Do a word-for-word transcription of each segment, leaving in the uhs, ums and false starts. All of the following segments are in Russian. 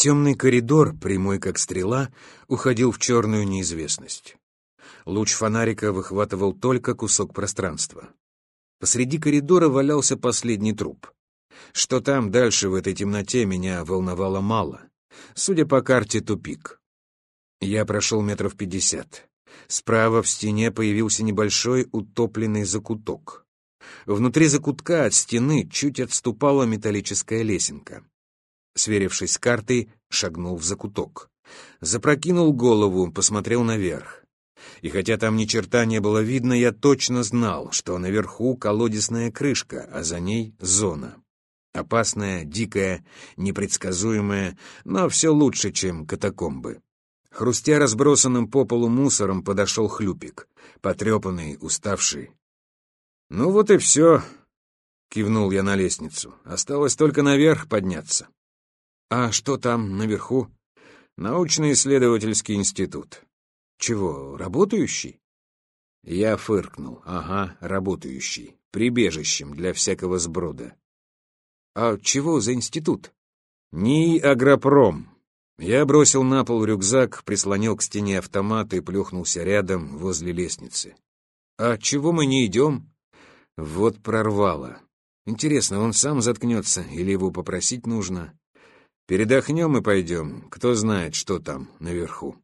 Темный коридор, прямой как стрела, уходил в черную неизвестность. Луч фонарика выхватывал только кусок пространства. Посреди коридора валялся последний труп. Что там дальше в этой темноте, меня волновало мало. Судя по карте, тупик. Я прошел метров пятьдесят. Справа в стене появился небольшой утопленный закуток. Внутри закутка от стены чуть отступала металлическая лесенка. Сверившись с картой, шагнул в закуток. Запрокинул голову, посмотрел наверх. И хотя там ни черта не было видно, я точно знал, что наверху колодезная крышка, а за ней зона. Опасная, дикая, непредсказуемая, но все лучше, чем катакомбы. Хрустя разбросанным по полу мусором, подошел Хлюпик, потрепанный, уставший. «Ну вот и все», — кивнул я на лестницу. «Осталось только наверх подняться». «А что там наверху?» «Научно-исследовательский институт». «Чего, работающий?» Я фыркнул. «Ага, работающий. Прибежищем для всякого сброда». «А чего за институт?» НИИ «Агропром». Я бросил на пол рюкзак, прислонил к стене автомат и плюхнулся рядом, возле лестницы. «А чего мы не идем?» Вот прорвало. Интересно, он сам заткнется или его попросить нужно? Передохнем и пойдем. Кто знает, что там наверху.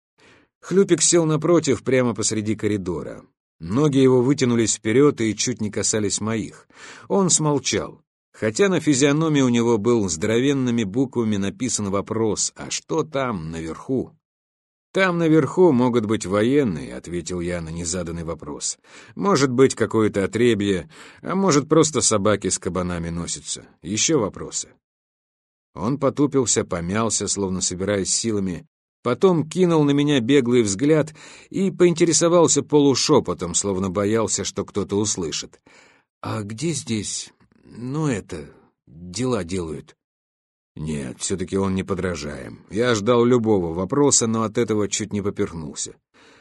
Хлюпик сел напротив, прямо посреди коридора. Ноги его вытянулись вперед и чуть не касались моих. Он смолчал. Хотя на физиономии у него был здоровенными буквами написан вопрос: «А что там наверху?» «Там наверху могут быть военные», — ответил я на незаданный вопрос. «Может быть, какое-то отребье, а может, просто собаки с кабанами носятся. Еще вопросы?» Он потупился, помялся, словно собираясь силами, потом кинул на меня беглый взгляд и поинтересовался полушепотом, словно боялся, что кто-то услышит. «А где здесь, ну это, дела делают?» Нет, все-таки он неподражаем. Я ждал любого вопроса, но от этого чуть не поперхнулся.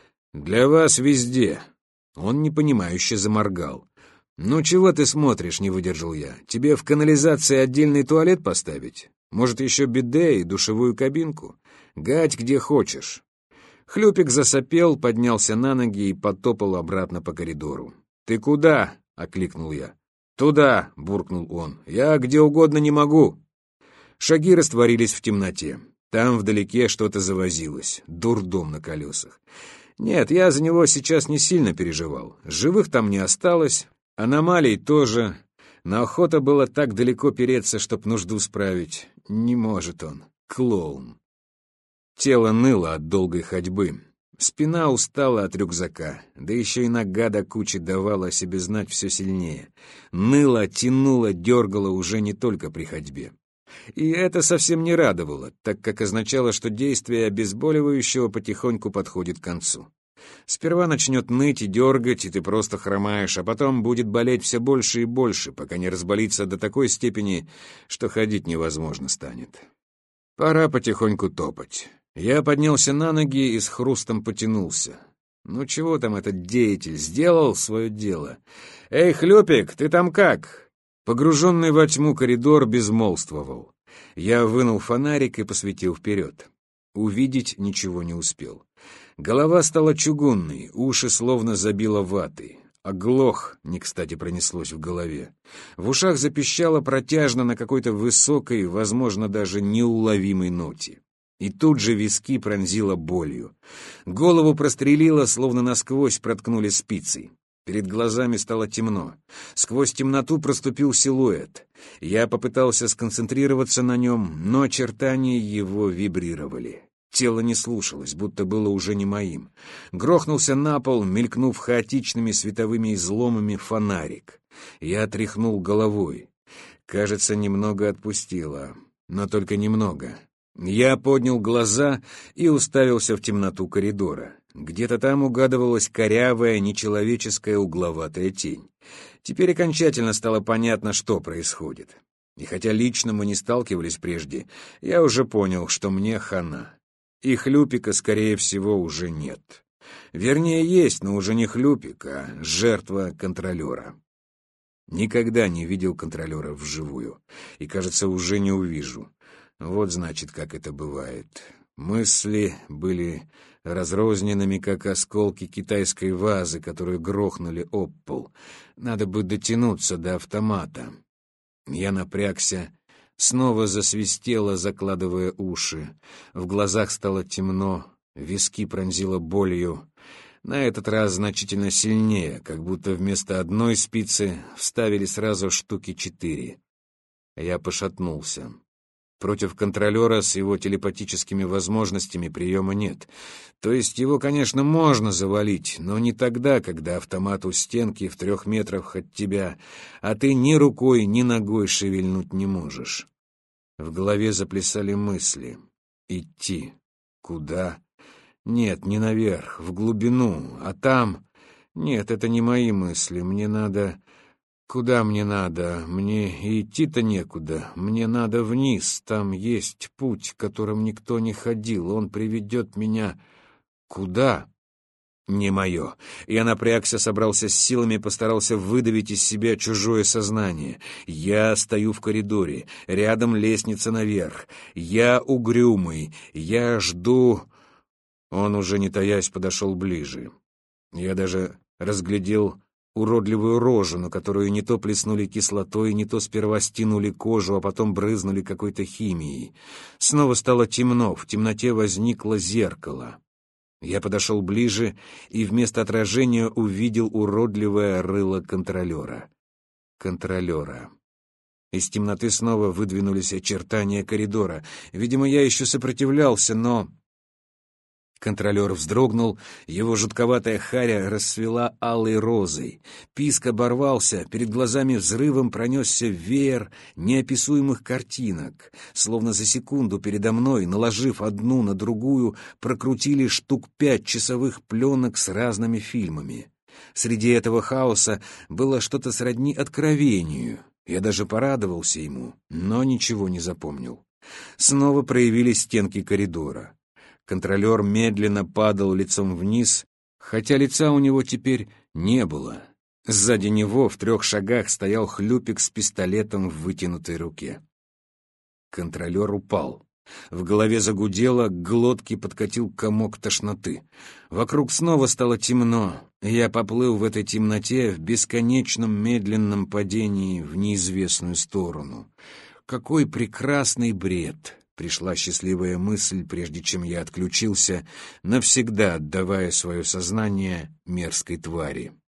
«Для вас везде». Он непонимающе заморгал. «Ну чего ты смотришь?» — не выдержал я. «Тебе в канализации отдельный туалет поставить? Может, еще биде и душевую кабинку? Гать где хочешь». Хлюпик засопел, поднялся на ноги и потопал обратно по коридору. «Ты куда?» — окликнул я. «Туда!» — буркнул он. «Я где угодно не могу». Шаги растворились в темноте. Там вдалеке что-то завозилось. Дурдом на колесах. Нет, я за него сейчас не сильно переживал. Живых там не осталось, аномалий тоже. Но охота было так далеко переться, чтоб нужду справить. Не может он. Клоун. Тело ныло от долгой ходьбы. Спина устала от рюкзака. Да еще и нога до кучи давала о себе знать все сильнее. Ныло, тянуло, дергало уже не только при ходьбе. И это совсем не радовало, так как означало, что действие обезболивающего потихоньку подходит к концу. Сперва начнет ныть и дергать, и ты просто хромаешь, а потом будет болеть все больше и больше, пока не разболится до такой степени, что ходить невозможно станет. Пора потихоньку топать. Я поднялся на ноги и с хрустом потянулся. Ну чего там этот деятель, сделал свое дело? «Эй, Хлюпик, ты там как?» Погруженный во тьму коридор безмолвствовал. Я вынул фонарик и посветил вперед. Увидеть ничего не успел. Голова стала чугунной, уши словно забило ватой. Оглох, не кстати пронеслось в голове. В ушах запищало протяжно на какой-то высокой, возможно, даже неуловимой ноте. И тут же виски пронзило болью. Голову прострелило, словно насквозь проткнули спицей. Перед глазами стало темно. Сквозь темноту проступил силуэт. Я попытался сконцентрироваться на нем, но очертания его вибрировали. Тело не слушалось, будто было уже не моим. Грохнулся на пол, мелькнув хаотичными световыми изломами фонарик. Я тряхнул головой. Кажется, немного отпустило, но только немного. Я поднял глаза и уставился в темноту коридора. Где-то там угадывалась корявая, нечеловеческая угловатая тень. Теперь окончательно стало понятно, что происходит. И хотя лично мы не сталкивались прежде, я уже понял, что мне хана. И Хлюпика, скорее всего, уже нет. Вернее, есть, но уже не Хлюпик, а жертва контролера. Никогда не видел контролера вживую. И, кажется, уже не увижу. Вот, значит, как это бывает. Мысли были разрозненными, как осколки китайской вазы, которую грохнули об пол. Надо бы дотянуться до автомата. Я напрягся, снова засвистело, закладывая уши. В глазах стало темно, виски пронзило болью. На этот раз значительно сильнее, как будто вместо одной спицы вставили сразу штуки четыре. Я пошатнулся. Против контролера с его телепатическими возможностями приема нет. То есть его, конечно, можно завалить, но не тогда, когда автомат у стенки в трех метрах от тебя, а ты ни рукой, ни ногой шевельнуть не можешь. В голове заплясали мысли. Идти. Куда? Нет, не наверх, в глубину, а там... Нет, это не мои мысли, мне надо... Куда мне надо? Мне идти-то некуда. Мне надо вниз. Там есть путь, которым никто не ходил. Он приведет меня... Куда? Не мое. Я напрягся, собрался с силами, постарался выдавить из себя чужое сознание. Я стою в коридоре. Рядом лестница наверх. Я угрюмый. Я жду... Он, уже не таясь, подошел ближе. Я даже разглядел уродливую рожу, на которую не то плеснули кислотой, не то сперва стянули кожу, а потом брызнули какой-то химией. Снова стало темно, в темноте возникло зеркало. Я подошел ближе и вместо отражения увидел уродливое рыло контролера. Контролера. Из темноты снова выдвинулись очертания коридора. Видимо, я еще сопротивлялся, но... Контролер вздрогнул, его жутковатая харя расцвела алой розой. Писк оборвался, перед глазами взрывом пронесся веер неописуемых картинок. Словно за секунду передо мной, наложив одну на другую, прокрутили штук пять часовых пленок с разными фильмами. Среди этого хаоса было что-то сродни откровению. Я даже порадовался ему, но ничего не запомнил. Снова проявились стенки коридора. Контролер медленно падал лицом вниз, хотя лица у него теперь не было. Сзади него в трех шагах стоял хлюпик с пистолетом в вытянутой руке. Контролер упал. В голове загудело, к глотке подкатил комок тошноты. Вокруг снова стало темно. Я поплыл в этой темноте в бесконечном медленном падении в неизвестную сторону. Какой прекрасный бред! Пришла счастливая мысль, прежде чем я отключился, навсегда отдавая свое сознание мерзкой твари.